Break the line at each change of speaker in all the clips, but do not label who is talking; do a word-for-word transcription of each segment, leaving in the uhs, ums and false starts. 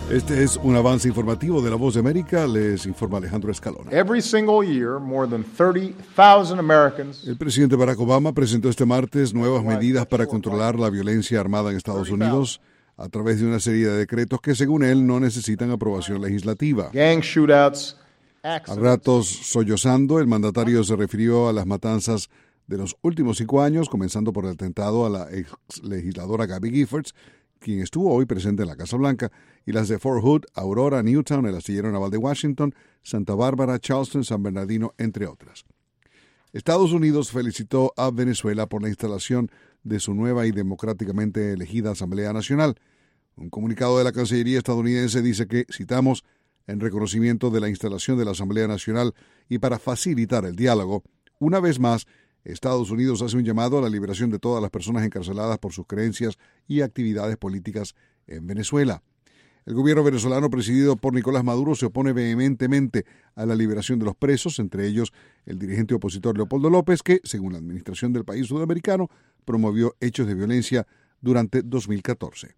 Este es un avance informativo de La Voz de América. Les informa Alejandro Escalona.
Every single year, more than thirty thousand Americans.
El presidente Barack Obama presentó este martes nuevas medidas para controlar la violencia armada en Estados Unidos a través de una serie de decretos que, según él, no necesitan aprobación legislativa.
Gang shootouts.
A ratos sollozando, el mandatario se refirió a las matanzas de los últimos cinco años, comenzando por el atentado a la ex legisladora Gabby Giffords, quien estuvo hoy presente en la Casa Blanca, y las de Fort Hood, Aurora, Newtown, el astillero naval de Washington, Santa Bárbara, Charleston, San Bernardino, entre otras. Estados Unidos felicitó a Venezuela por la instalación de su nueva y democráticamente elegida Asamblea Nacional. Un comunicado de la Cancillería estadounidense dice que, citamos, en reconocimiento de la instalación de la Asamblea Nacional y para facilitar el diálogo, una vez más, Estados Unidos hace un llamado a la liberación de todas las personas encarceladas por sus creencias y actividades políticas en Venezuela. El gobierno venezolano presidido por Nicolás Maduro se opone vehementemente a la liberación de los presos, entre ellos el dirigente opositor Leopoldo López, que, según la administración del país sudamericano, promovió hechos de violencia durante dos mil catorce.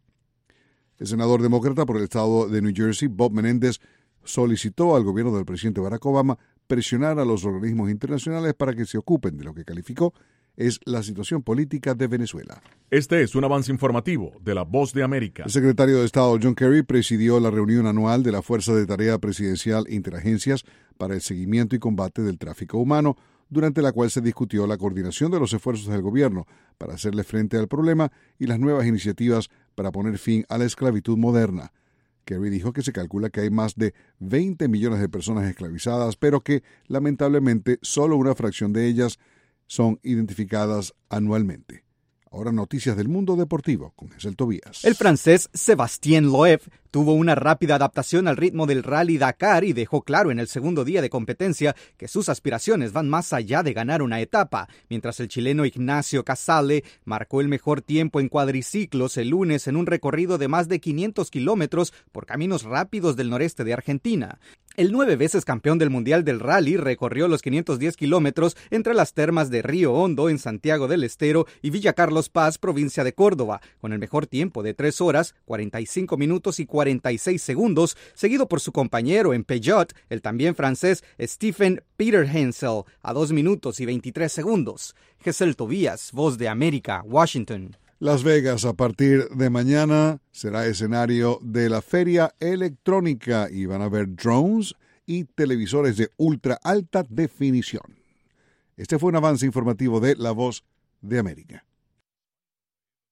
El senador demócrata por el estado de New Jersey, Bob Menéndez, solicitó al gobierno del presidente Barack Obama presionar a los organismos internacionales para que se ocupen de lo que calificó es la situación política de Venezuela.
Este es un avance informativo de La Voz de América.
El secretario de Estado John Kerry presidió la reunión anual de la Fuerza de Tarea Presidencial Interagencias para el Seguimiento y Combate del Tráfico Humano, durante la cual se discutió la coordinación de los esfuerzos del gobierno para hacerle frente al problema y las nuevas iniciativas para poner fin a la esclavitud moderna. Kerry dijo que se calcula que hay más de veinte millones de personas esclavizadas, pero que, lamentablemente, solo una fracción de ellas son identificadas anualmente. Ahora noticias del mundo deportivo con Giselle Tobías.
El francés Sébastien Loeb tuvo una rápida adaptación al ritmo del Rally Dakar y dejó claro en el segundo día de competencia que sus aspiraciones van más allá de ganar una etapa, mientras el chileno Ignacio Casale marcó el mejor tiempo en cuadriciclos el lunes en un recorrido de más de quinientos kilómetros por caminos rápidos del noreste de Argentina. El nueve veces campeón del Mundial del Rally recorrió los quinientos diez kilómetros entre las termas de Río Hondo en Santiago del Estero y Villa Carlos Paz, provincia de Córdoba, con el mejor tiempo de tres horas, cuarenta y cinco minutos y cuarenta y seis segundos, seguido por su compañero en Peugeot, el también francés Stephen Peter Hensel, a dos minutos y veintitrés segundos. Giselle Tobías, Voz de América, Washington.
Las Vegas, a partir de mañana, será escenario de la feria electrónica y van a haber drones y televisores de ultra alta definición. Este fue un avance informativo de La Voz de América.